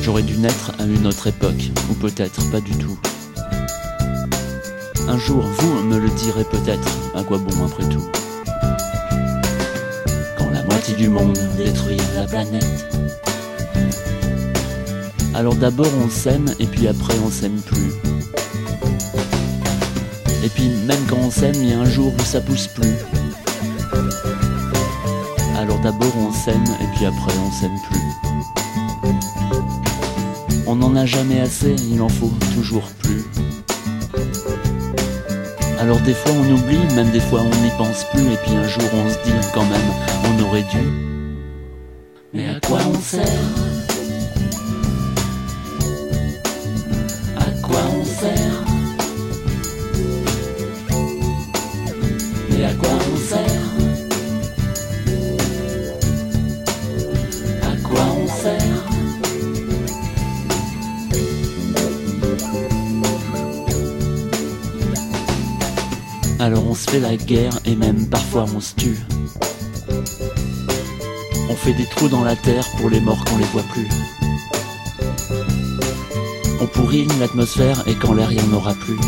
J'aurais dû naître à une autre époque, ou peut-être pas du tout. Un jour, vous me le direz peut-être, à quoi bon après tout? Quand la moitié du monde détruit la planète, alors d'abord on s'aime et puis après on s'aime plus. Et puis même quand on s'aime, il y a un jour où ça pousse plus. Alors d'abord on s'aime et puis après on s'aime plus. On n'en a jamais assez, il en faut toujours plus. Alors des fois on oublie, même des fois on n'y pense plus. Et puis un jour on se dit quand même, on aurait dû. Mais à quoi on sert? À quoi on sert? Mais à quoi on sert? À quoi on sert? Alors on se fait la guerre et même parfois on se tue. On fait des trous dans la terre pour les morts qu'on les voit plus. On pourrit l'atmosphère et quand l'air y en aura plus.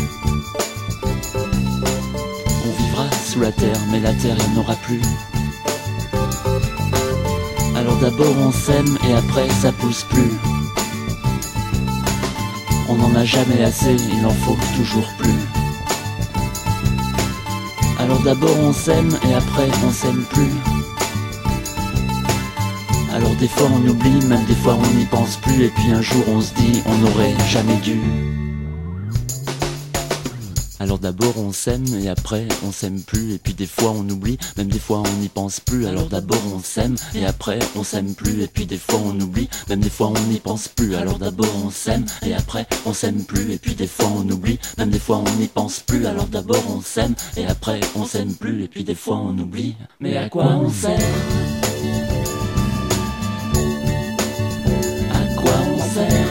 On vivra sous la terre mais la terre y en aura plus. Alors d'abord on sème et après ça pousse plus. On n'en a jamais assez, il en faut toujours plus. Alors d'abord on s'aime et après on s'aime plus. Alors des fois on oublie, même des fois on n'y pense plus. Et puis un jour on se dit on n'aurait jamais dû. Alors d'abord on s'aime et après on s'aime plus. Et puis des fois on oublie, même des fois on n'y pense plus. Alors d'abord on s'aime et après on s'aime plus. Et puis des fois on oublie, même des fois on n'y pense plus. Alors d'abord on s'aime et après on s'aime plus. Et puis des fois on oublie, même des fois on n'y pense plus. Alors d'abord on s'aime et après on s'aime plus. Et puis des fois on oublie. Mais à quoi on sert? À quoi on sert?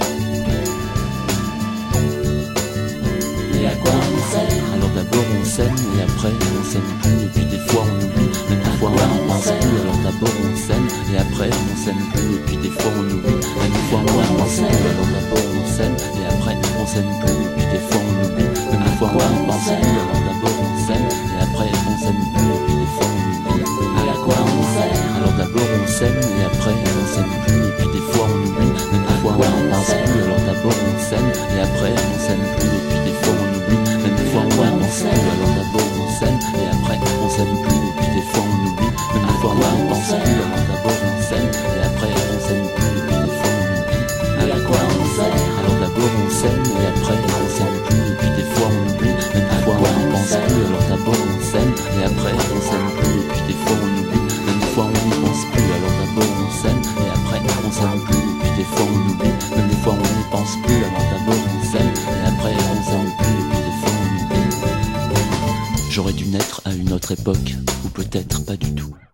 Et à quoi on sert? Alors d'abord on s'aime et après on s'aime plus. Et puis des fois on oublie, même des fois on n'y pense plus. Alors d'abord on s'aime et après on s'aime plus. Et puis des fois on oublie, même des fois on n'y pense plus. Alors d'abord on s'aime et après on s'aime plus. Et puis des fois on oublie, même des fois on n'y pense plus. Alors d'abord on s'aime et après on s'aime plus. Et puis des fois on oublie. Mais à quoi on sert? Alors d'abord on s'aime et après on s'aime plus. Et puis des fois on oublie, même des fois on n'y pense plus. Alors d'abord on s'aime et après on s'aime plus. Et puis des fois on oublie, même des fois on n'y pense plus. Alors d'abord on s'aime et après on s'aime plus. Et puis des fois on oublie, même des fois on n'y pense plus. Alors d'abord on s'aime et après on s'aime plus. Et puis des fois on oublie. Mais à quoi on sert? Alors d'abord on s'aime et après on s'aime plus. Et puis des fois on oublie, même des fois on n'y pense plus. Alors d'abord on s'aime et après on s'aime plus. Et puis des fois on oublie, même des fois on n'y pense plus. Alors d'abord on s'aime et après on s'aime plus. Et puis des fois on oublie, même des fois on n'y pense plus. Alors d'abord on s'aime et après on s'aime plus. Et puis des fois on oublie. J'aurais dû naître à une autre époque, ou peut-être pas du tout.